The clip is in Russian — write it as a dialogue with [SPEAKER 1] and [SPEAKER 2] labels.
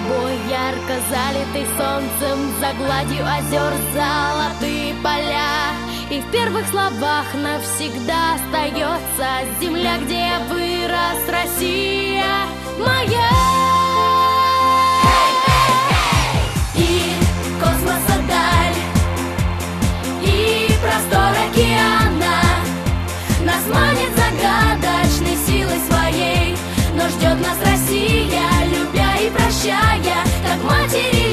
[SPEAKER 1] тобой, ярко залитый солнцем, за гладью озер золотые поля. И в первых словах навсегда остается земля, где я вырос, Россия моя. И космоса даль, и простор океана нас манит загадочной силой своей. Но ждет нас Россия, любя и прощая, как матери